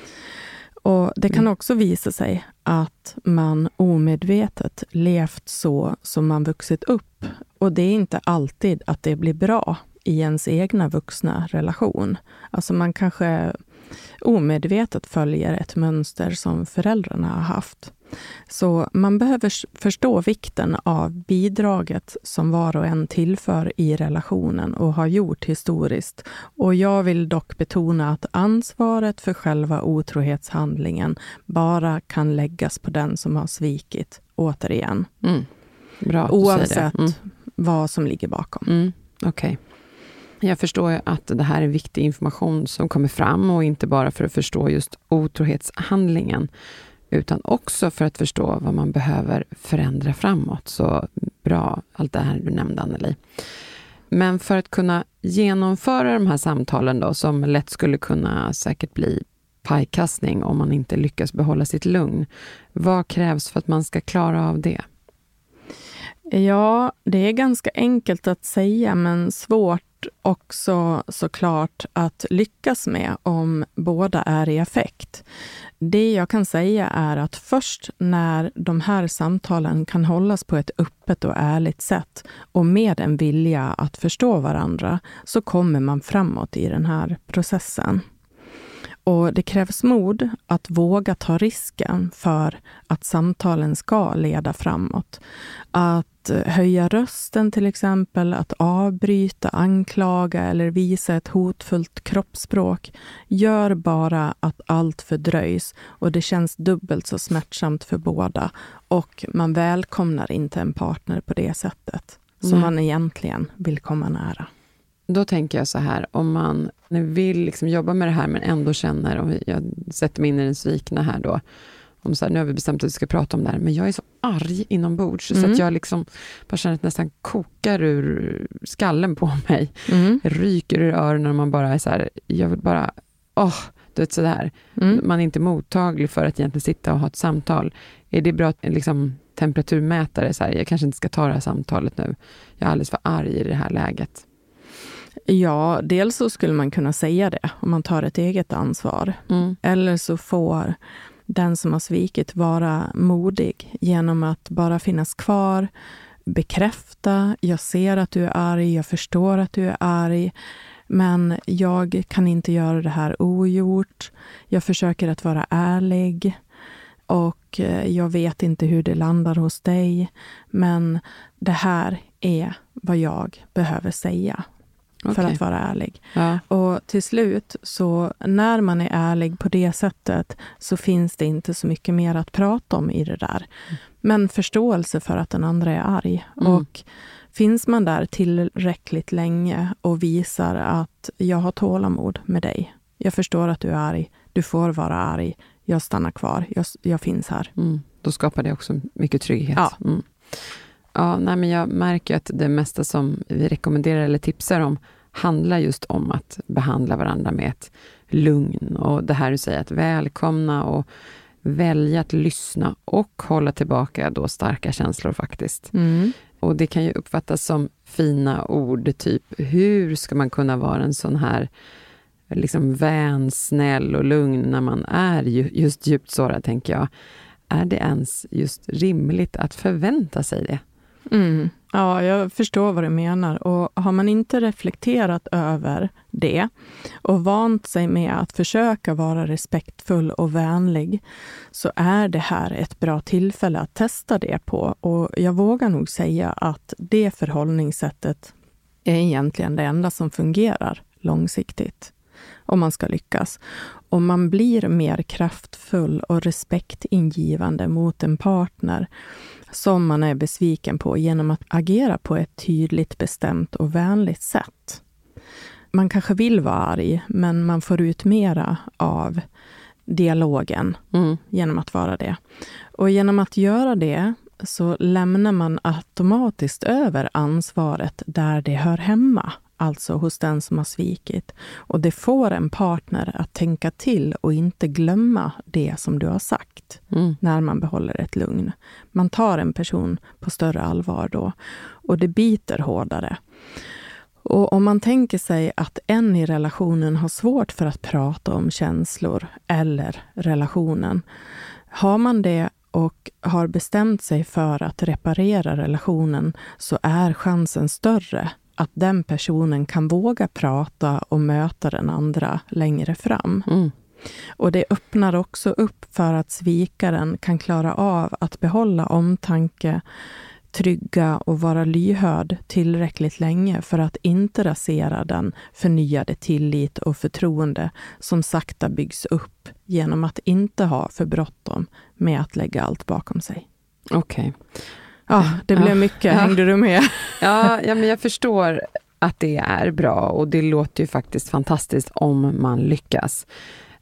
Och det kan också visa sig att man omedvetet levt så som man vuxit upp. Och det är inte alltid att det blir bra i ens egna vuxna relation. Alltså man kanske omedvetet följer ett mönster som föräldrarna har haft. Så man behöver förstå vikten av bidraget som var och en tillför i relationen och har gjort historiskt. Och jag vill dock betona att ansvaret för själva otrohetshandlingen bara kan läggas på den som har svikit, återigen. Mm. Bra, oavsett mm. vad som ligger bakom. Mm. Okej. Okay. Jag förstår ju att det här är viktig information som kommer fram, och inte bara för att förstå just otrohetshandlingen, utan också för att förstå vad man behöver förändra framåt. Så bra, allt det här du nämnde, Anneli. Men för att kunna genomföra de här samtalen då, som lätt skulle kunna säkert bli pajkastning om man inte lyckas behålla sitt lugn. Vad krävs för att man ska klara av det? Ja, det är ganska enkelt att säga, men svårt också såklart att lyckas med om båda är i effekt. Det jag kan säga är att först när de här samtalen kan hållas på ett öppet och ärligt sätt och med en vilja att förstå varandra, så kommer man framåt i den här processen. Och det krävs mod att våga ta risken för att samtalen ska leda framåt. Att höja rösten till exempel, att avbryta, anklaga eller visa ett hotfullt kroppsspråk gör bara att allt fördröjs och det känns dubbelt så smärtsamt för båda. Och man välkomnar inte en partner på det sättet som Nej. man egentligen vill komma nära. Då tänker jag så här, om man vill liksom jobba med det här men ändå känner, om jag sätter mig in i den svikna här då, om så här, nu har vi bestämt att vi ska prata om det här, men jag är så arg inombords mm. så att jag liksom bara känner att nästan kokar ur skallen på mig. Mm. Ryker ur öronen och man bara är så här, jag vill bara, åh, du vet sådär. Mm. Man är inte mottaglig för att egentligen sitta och ha ett samtal. Är det bra liksom temperaturmätare så här, jag kanske inte ska ta det här samtalet nu. Jag är alldeles för arg i det här läget. Ja, dels så skulle man kunna säga det om man tar ett eget ansvar. Mm. Eller så får den som har svikit vara modig genom att bara finnas kvar, bekräfta, jag ser att du är arg, jag förstår att du är arg, men jag kan inte göra det här ogjort. Jag försöker att vara ärlig och jag vet inte hur det landar hos dig, men det här är vad jag behöver säga. För okay. att vara ärlig. Ja. Och till slut, så när man är ärlig på det sättet, så finns det inte så mycket mer att prata om i det där. Mm. Men förståelse för att den andra är arg. Mm. Och finns man där tillräckligt länge och visar att jag har tålamod med dig. Jag förstår att du är arg. Du får vara arg. Jag stannar kvar. Jag, jag finns här. Mm. Då skapar det också mycket trygghet. Ja. Mm. Ja, nej, men jag märker att det mesta som vi rekommenderar eller tipsar om handlar just om att behandla varandra med ett lugn. Och det här du säger, att välkomna och välja att lyssna och hålla tillbaka då starka känslor faktiskt. Mm. Och det kan ju uppfattas som fina ord, typ hur ska man kunna vara en sån här liksom vän, snäll och lugn när man är ju, just djupt sårad, tänker jag. Är det ens just rimligt att förvänta sig det? Mm. Ja, jag förstår vad du menar. Och har man inte reflekterat över det och vant sig med att försöka vara respektfull och vänlig, så är det här ett bra tillfälle att testa det på. Och jag vågar nog säga att det förhållningssättet är egentligen det enda som fungerar långsiktigt om man ska lyckas. Och man blir mer kraftfull och respektingivande mot en partner som man är besviken på genom att agera på ett tydligt, bestämt och vänligt sätt. Man kanske vill vara arg, men man får ut mera av dialogen mm. genom att vara det. Och genom att göra det så lämnar man automatiskt över ansvaret där det hör hemma. Alltså hos den som har svikit. Och det får en partner att tänka till och inte glömma det som du har sagt mm. när man behåller ett lugn. Man tar en person på större allvar då. Och det biter hårdare. Och om man tänker sig att en i relationen har svårt för att prata om känslor eller relationen. Har man det och har bestämt sig för att reparera relationen, så är chansen större att den personen kan våga prata och möta den andra längre fram. Mm. Och det öppnar också upp för att svikaren kan klara av att behålla omtanke, trygga och vara lyhörd tillräckligt länge för att inte rasera den förnyade tillit och förtroende som sakta byggs upp genom att inte ha för bråttom med att lägga allt bakom sig. Okej. Okay. Ja, det blev mycket. Ja. Hängde du med? Ja, ja, men jag förstår att det är bra och det låter ju faktiskt fantastiskt om man lyckas.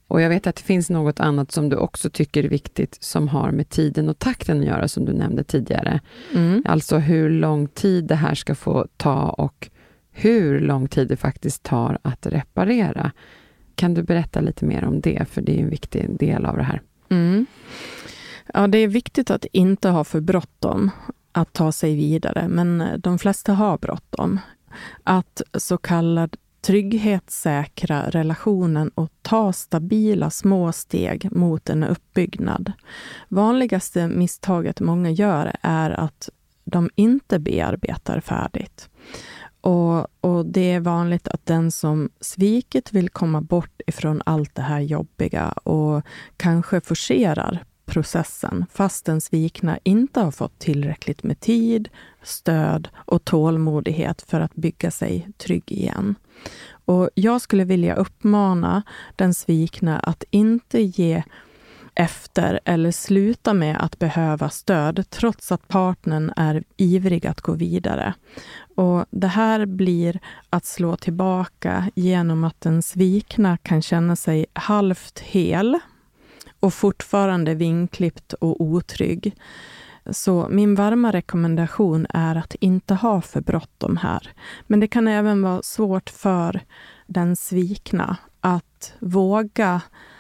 Och jag vet att det finns något annat som du också tycker är viktigt som har med tiden och takten att göra, som du nämnde tidigare. Mm. Alltså hur lång tid det här ska få ta och hur lång tid det faktiskt tar att reparera. Kan du berätta lite mer om det? För det är en viktig del av det här. Mm. Ja, det är viktigt att inte ha för bråttom att ta sig vidare, men de flesta har bråttom. Att så kallad trygghetssäkra relationen och ta stabila små steg mot en uppbyggnad. Vanligaste misstaget många gör är att de inte bearbetar färdigt. Och, och det är vanligt att den som svikit vill komma bort ifrån allt det här jobbiga och kanske forcerar processen fast den svikna inte har fått tillräckligt med tid, stöd och tålmodighet för att bygga sig trygg igen. Och jag skulle vilja uppmana den svikna att inte ge efter eller sluta med att behöva stöd trots att partnern är ivrig att gå vidare. Och det här blir att slå tillbaka genom att den svikna kan känna sig halvt hel och fortfarande vinklippt och otrygg. Så min varma rekommendation är att inte ha för bråttom här. Men det kan även vara svårt för den svikna att våga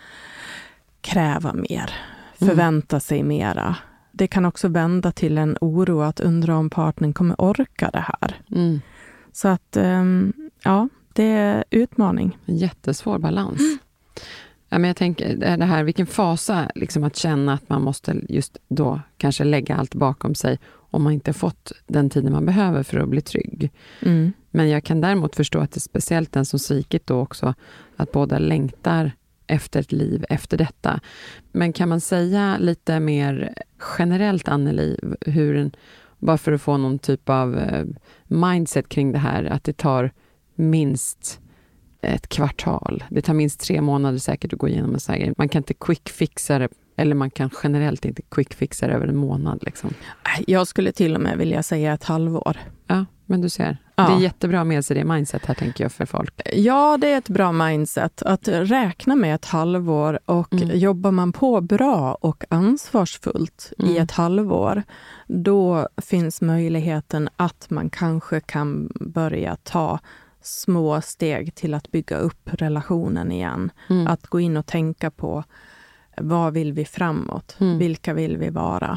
kräva mer, förvänta sig mera. Det kan också vända till en oro att undra om partnern kommer orka det här. Mm. Så att, ja, det är utmaning. En jättesvår balans. Mm. Ja, men jag tänker, det här, vilken fasa liksom att känna att man måste just då kanske lägga allt bakom sig om man inte fått den tiden man behöver för att bli trygg. Mm. Men jag kan däremot förstå att det är speciellt den som svikit då också, att båda längtar efter ett liv efter detta. Men kan man säga lite mer generellt, Anneli, hur en, bara för att få någon typ av eh, mindset kring det här, att det tar minst ett kvartal. Det tar minst tre månader säkert att gå igenom en sån här grej. Man kan inte quick-fixa det, eller man kan generellt inte quick-fixa det över en månad. Liksom. Jag skulle till och med vilja säga ett halvår. Ja, men du ser. Ja. Det är jättebra med sig det mindset här, tänker jag, för folk. Ja, det är ett bra mindset att räkna med ett halvår, och mm. jobbar man på bra och ansvarsfullt mm. i ett halvår, då finns möjligheten att man kanske kan börja ta små steg till att bygga upp relationen igen. Mm. Att gå in och tänka på vad vill vi framåt? Mm. Vilka vill vi vara?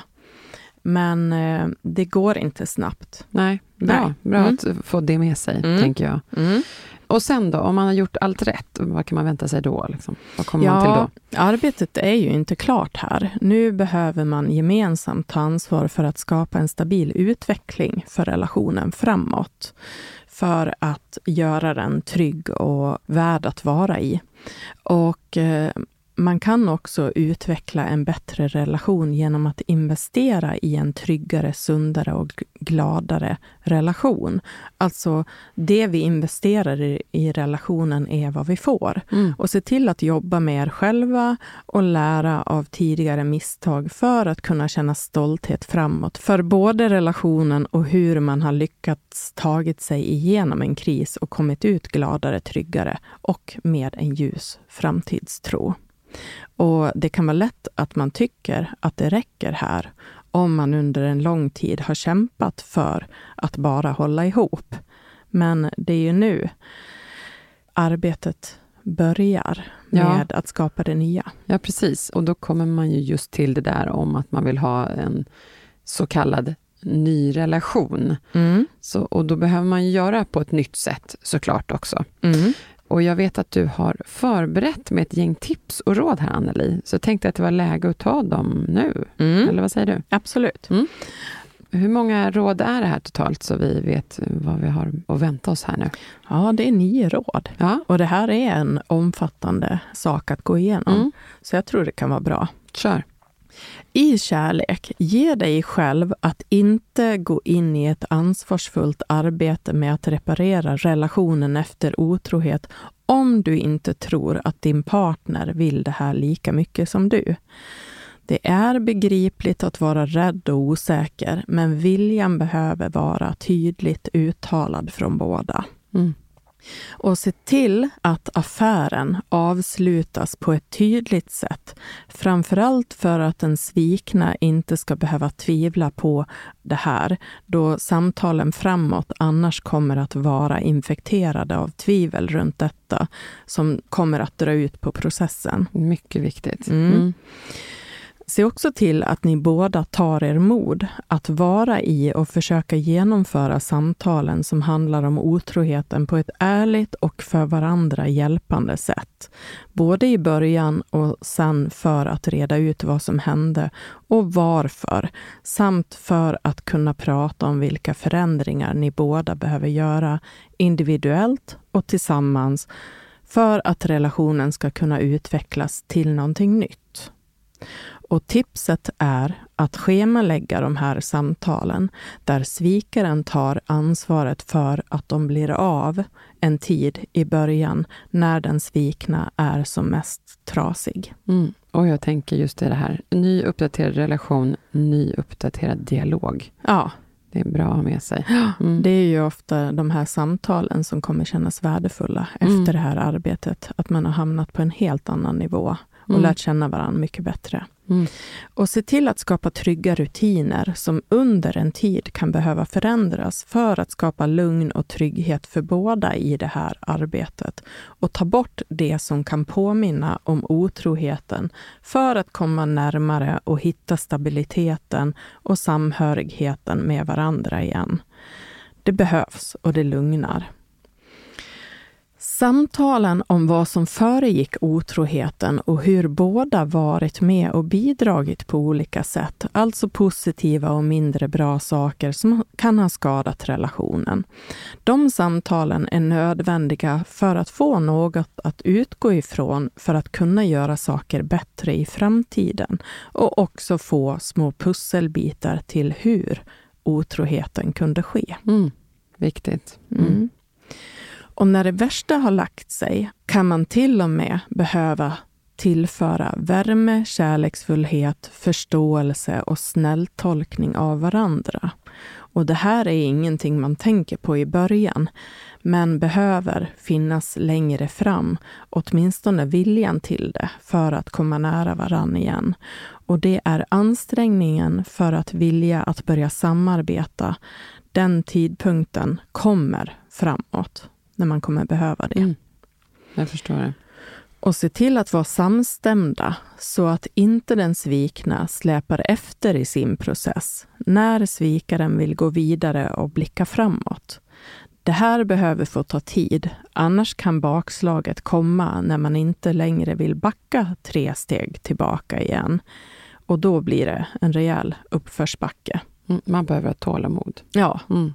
Men eh, det går inte snabbt. Nej, bra, Nej. bra mm. att få det med sig, mm. tänker jag. Mm. Och sen då, om man har gjort allt rätt, vad kan man vänta sig då? Liksom? Vad kommer ja, man till då? Arbetet är ju inte klart här. Nu behöver man gemensamt ta ansvar för att skapa en stabil utveckling för relationen framåt. För att göra den trygg och värd att vara i. Och eh, man kan också utveckla en bättre relation genom att investera i en tryggare, sundare och gladare relation. Alltså det vi investerar i, i relationen är vad vi får. Mm. Och se till att jobba med er själva och lära av tidigare misstag för att kunna känna stolthet framåt. För både relationen och hur man har lyckats tagit sig igenom en kris och kommit ut gladare, tryggare och med en ljus framtidstro. Och det kan vara lätt att man tycker att det räcker här om man under en lång tid har kämpat för att bara hålla ihop. Men det är ju nu arbetet börjar med ja. att skapa det nya. Ja, precis. Och då kommer man ju just till det där om att man vill ha en så kallad ny relation. Mm. Så, och då behöver man ju göra på ett nytt sätt såklart också. Mm. Och jag vet att du har förberett med ett gäng tips och råd här, Anneli. Så jag tänkte att det var läge att ta dem nu. Mm. Eller vad säger du? Absolut. Mm. Hur många råd är det här totalt, så vi vet vad vi har att vänta oss här nu? Ja, det är nio råd. Ja. Och det här är en omfattande sak att gå igenom. Mm. Så jag tror det kan vara bra. Kör. I kärlek, ge dig själv att inte gå in i ett ansvarsfullt arbete med att reparera relationen efter otrohet om du inte tror att din partner vill det här lika mycket som du. Det är begripligt att vara rädd och osäker, men viljan behöver vara tydligt uttalad från båda. Mm. Och se till att affären avslutas på ett tydligt sätt. Framförallt för att den svikna inte ska behöva tvivla på det här, då samtalen framåt annars kommer att vara infekterade av tvivel runt detta som kommer att dra ut på processen. Mycket viktigt. Mm. Mm. Se också till att ni båda tar er mod att vara i och försöka genomföra samtalen som handlar om otroheten på ett ärligt och för varandra hjälpande sätt. Både i början och sen för att reda ut vad som hände och varför, samt för att kunna prata om vilka förändringar ni båda behöver göra individuellt och tillsammans för att relationen ska kunna utvecklas till någonting nytt. Och tipset är att schemalägga de här samtalen där svikaren tar ansvaret för att de blir av en tid i början när den svikna är som mest trasig. Mm. Och jag tänker just det här, ny uppdaterad relation, ny uppdaterad dialog. Ja. Det är bra att ha med sig. Mm. Det är ju ofta de här samtalen som kommer kännas värdefulla Mm. efter det här arbetet. Att man har hamnat på en helt annan nivå och Mm. lärt känna varandra mycket bättre. Mm. Och se till att skapa trygga rutiner som under en tid kan behöva förändras för att skapa lugn och trygghet för båda i det här arbetet. Och ta bort det som kan påminna om otroheten för att komma närmare och hitta stabiliteten och samhörigheten med varandra igen. Det behövs och det lugnar. Samtalen om vad som föregick otroheten och hur båda varit med och bidragit på olika sätt, alltså positiva och mindre bra saker som kan ha skadat relationen. De samtalen är nödvändiga för att få något att utgå ifrån för att kunna göra saker bättre i framtiden och också få små pusselbitar till hur otroheten kunde ske. Mm. Viktigt. Mm. Mm. Och när det värsta har lagt sig kan man till och med behöva tillföra värme, kärleksfullhet, förståelse och snälltolkning av varandra. Och det här är ingenting man tänker på i början, men behöver finnas längre fram, åtminstone viljan till det, för att komma nära varann igen. Och det är ansträngningen för att vilja att börja samarbeta. Den tidpunkten kommer framåt. När man kommer behöva det. Mm. Jag förstår det. Och se till att vara samstämda så att inte den svikna släpar efter i sin process när svikaren vill gå vidare och blicka framåt. Det här behöver få ta tid, annars kan bakslaget komma när man inte längre vill backa tre steg tillbaka igen. Och då blir det en rejäl uppförsbacke. Mm. Man behöver ha tålamod. Ja. Mm.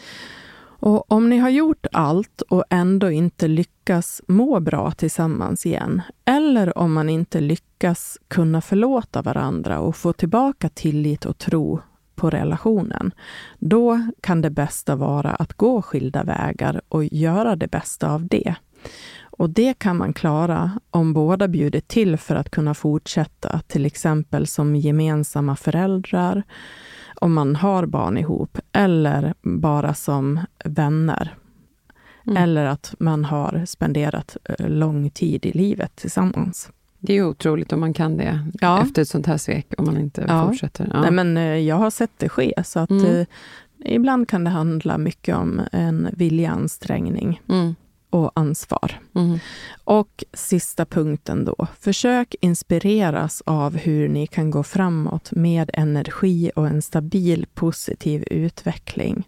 Och om ni har gjort allt och ändå inte lyckas må bra tillsammans igen, eller om man inte lyckas kunna förlåta varandra och få tillbaka tillit och tro på relationen, då kan det bästa vara att gå skilda vägar och göra det bästa av det. Och det kan man klara om båda bjuder till för att kunna fortsätta, till exempel som gemensamma föräldrar, om man har barn ihop, eller bara som vänner. Mm. Eller att man har spenderat lång tid i livet tillsammans. Det är ju otroligt om man kan det ja. efter ett sånt här svek, om man inte ja. fortsätter. Ja. Nej, men jag har sett det ske, så att mm. eh, ibland kan det handla mycket om en viljansträngning. Mm. Och ansvar. Mm. Och sista punkten då. Försök inspireras av hur ni kan gå framåt med energi och en stabil positiv utveckling.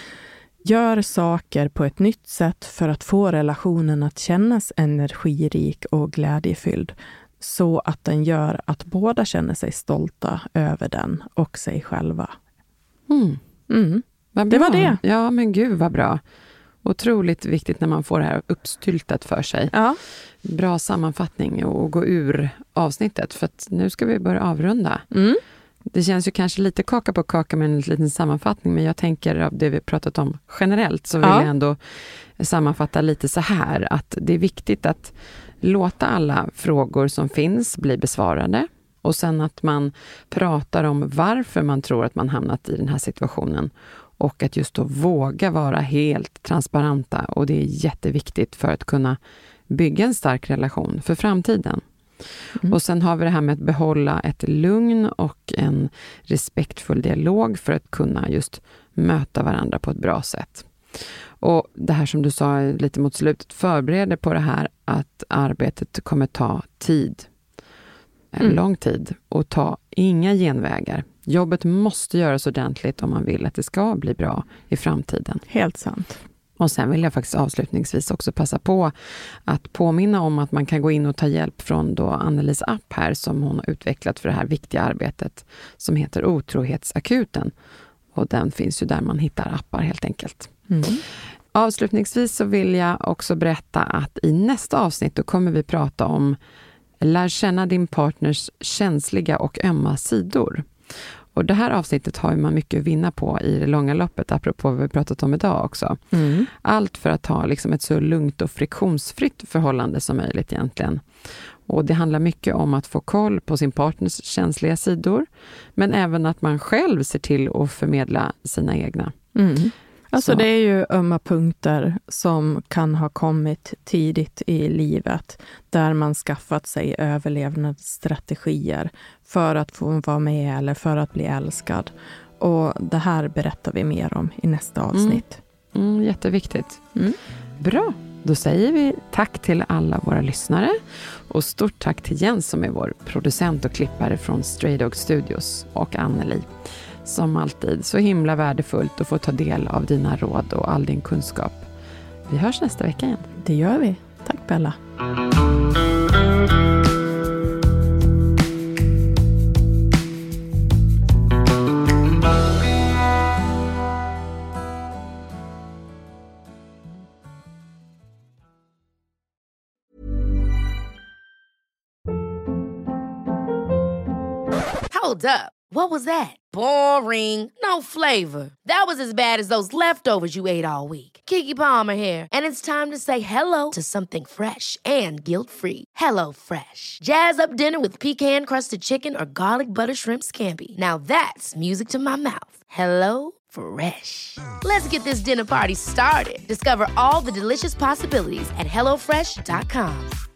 Gör saker på ett nytt sätt för att få relationen att kännas energirik och glädjefylld. Så att den gör att båda känner sig stolta över den och sig själva. Mm. Mm. Det var det. Ja, men gud vad bra. Otroligt viktigt när man får det här uppstyltat för sig. Ja. Bra sammanfattning och gå ur avsnittet, för att nu ska vi börja avrunda. Mm. Det känns ju kanske lite kaka på kaka med en liten sammanfattning, men jag tänker av det vi pratat om generellt så vill ja. jag ändå sammanfatta lite så här, att det är viktigt att låta alla frågor som finns bli besvarade, och sen att man pratar om varför man tror att man hamnat i den här situationen. Och att just då våga vara helt transparenta, och det är jätteviktigt för att kunna bygga en stark relation för framtiden. Mm. Och sen har vi det här med att behålla ett lugn och en respektfull dialog för att kunna just möta varandra på ett bra sätt. Och det här som du sa lite mot slutet, förbereder på det här att arbetet kommer ta tid. En mm. lång tid, och ta inga genvägar. Jobbet måste göras ordentligt om man vill att det ska bli bra i framtiden. Helt sant. Och sen vill jag faktiskt avslutningsvis också passa på att påminna om att man kan gå in och ta hjälp från då Annelies app här som hon har utvecklat för det här viktiga arbetet som heter Otrohetsakuten. Och den finns ju där man hittar appar helt enkelt. Mm. Avslutningsvis så vill jag också berätta att i nästa avsnitt då kommer vi prata om lär känna din partners känsliga och ömma sidor. Och det här avsnittet har man mycket att vinna på i det långa loppet, apropå vad vi pratat om idag också. Mm. Allt för att ha liksom ett så lugnt och friktionsfritt förhållande som möjligt egentligen. Och det handlar mycket om att få koll på sin partners känsliga sidor, men även att man själv ser till att förmedla sina egna. Mm. Alltså så. Det är ju ömma punkter som kan ha kommit tidigt i livet där man skaffat sig överlevnadsstrategier för att få vara med eller för att bli älskad. Och det här berättar vi mer om i nästa avsnitt. Mm. Mm, jätteviktigt. Mm. Bra, då säger vi tack till alla våra lyssnare och stort tack till Jens som är vår producent och klippare från Stray Dog Studios och Anneli. Som alltid, så himla värdefullt att få ta del av dina råd och all din kunskap. Vi hörs nästa vecka igen. Det gör vi. Tack Bella. Hold up. What was that? Boring. No flavor. That was as bad as those leftovers you ate all week. Keke Palmer here, and it's time to say hello to something fresh and guilt-free. Hello Fresh. Jazz up dinner with pecan-crusted chicken or garlic butter shrimp scampi. Now that's music to my mouth. Hello Fresh. Let's get this dinner party started. Discover all the delicious possibilities at hello fresh dot com.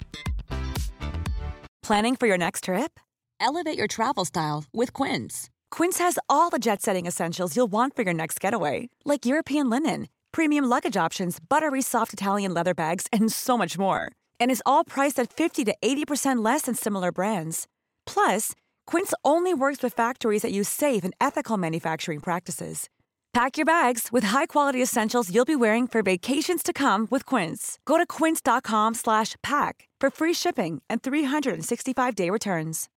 Planning for your next trip? Elevate your travel style with Quince. Quince has all the jet-setting essentials you'll want for your next getaway, like European linen, premium luggage options, buttery soft Italian leather bags, and so much more. And is all priced at fifty to eighty percent less than similar brands. Plus, Quince only works with factories that use safe and ethical manufacturing practices. Pack your bags with high-quality essentials you'll be wearing for vacations to come with Quince. Go to quince dot com slash pack for free shipping and three hundred sixty-five day returns.